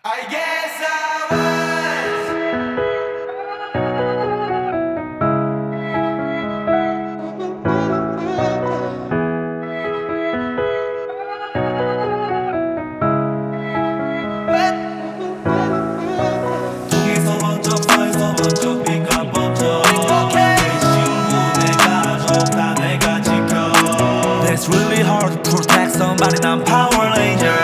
I guess I 동에서 먼저 서에서 먼저 B가 먼저 내 친구 내 가족 다 내가 지켜 It's really hard to protect somebody 난 Power Ranger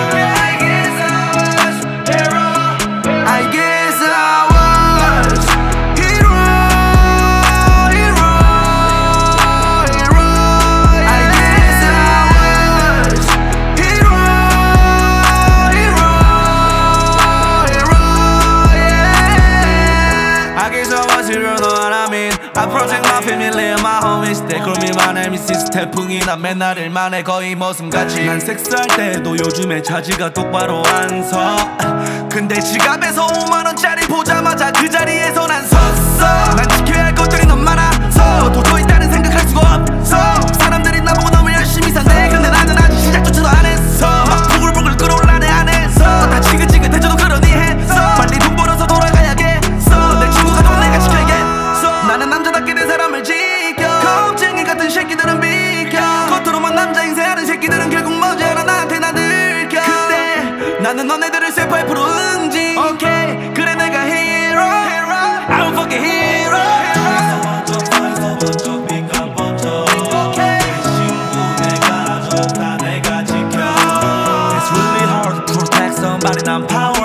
I protect my family and my homies They call me my name is 태풍이 난 맨날 일만 해 거의 머슴같이 난 섹스할 때도 요즘에 자지가 똑바로 안 서 근데 지갑에서 5만원짜리 보자마자 그 자리에서 난 섰어 난 지켜야 할 것들이 너무 많아서 도저히 다른 생각할 수가 없어 사람들이 나보고 너무 열심히 사네 근데 나는 아직 시작조차도 안 했어 막 부글부글 끓어올라 내 안에서 다 지긋지긋해져도 그러니 했어 빨리 돈 벌어서 돌아가야겠어 내 친구가 또 내가 지켜야겠어 나는 남자답게 내 사람을 지켜 겁쟁이 같은 새끼들은 비켜 겉으로만 남자 인쇄하는 새끼들은 결국 머지않아 나한테 나들켜 근데 나는 너네들을 쇠파이프로 응징 오케이 그래 내가 hero I'm a fucking hero 동에서 먼저 서에서 먼저 B가 먼저 내 친구 내 가족 다 내가 지켜 It's really hard to protect somebody 난 Power